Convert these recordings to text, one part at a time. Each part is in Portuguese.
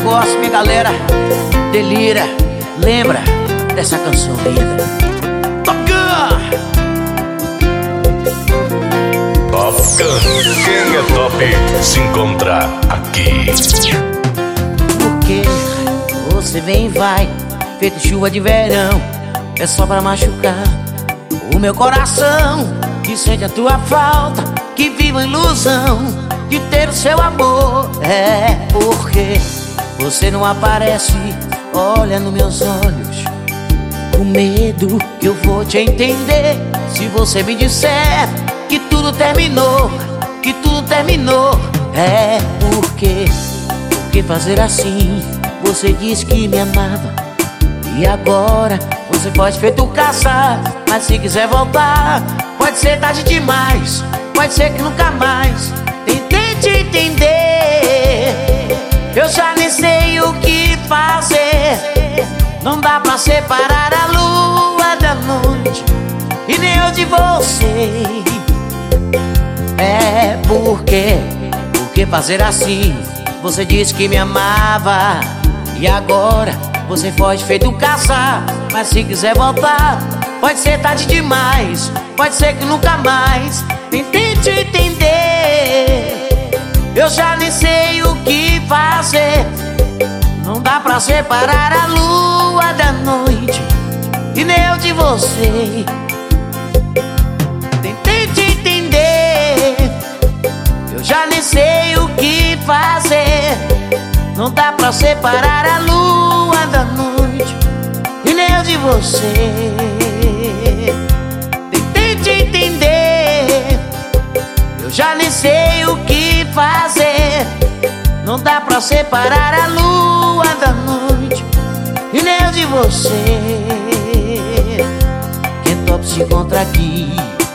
gosto, minha galera delira, lembra dessa canção linda. Top Gun! Top Gun, quem é top se encontra aqui. Porque você vem e vai, feito chuva de verão, é só pra machucar o meu coração, que sente a tua falta, que vive a ilusão de ter o seu amor. É porque você não aparece, olha nos meus olhos, com medo que eu vou te entender. Se você me disser que tudo terminou, que tudo terminou. É porque fazer assim? Você disse que me amava e agora você pode feito caçar. Mas se quiser voltar, pode ser tarde demais, pode ser que nunca mais. Tentei te entender, eu já nem sei o que fazer. Não dá pra separar a lua da noite e nem eu de você. É porque fazer assim? Você disse que me amava e agora você pode feito caçar. Mas se quiser voltar, pode ser tarde demais, pode ser que nunca mais. Tentei te entender, eu já nem sei o que fazer. Não dá pra separar a lua da noite e nem eu de você. Tentei te entender, eu já nem sei o que fazer. Não dá pra separar a lua da noite e nem eu de você. Tentei te entender, eu já nem sei o que fazer. Não dá pra separar a lua da noite e nem eu de você. Quem top se encontra aqui.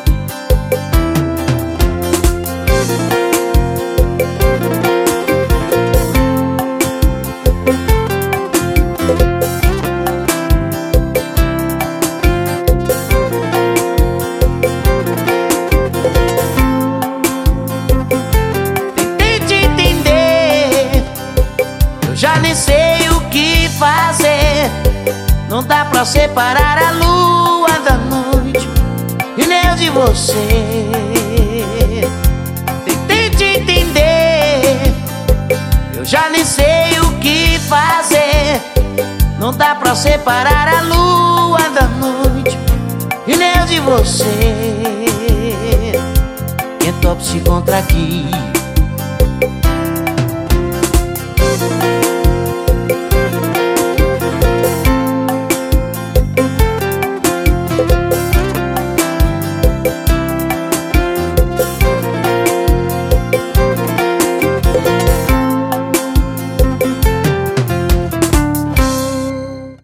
Já nem sei o que fazer. Não dá pra separar a lua da noite e nem eu de você. Tentei te entender, eu já nem sei o que fazer. Não dá pra separar a lua da noite e nem eu de você. Quem top se encontra aqui.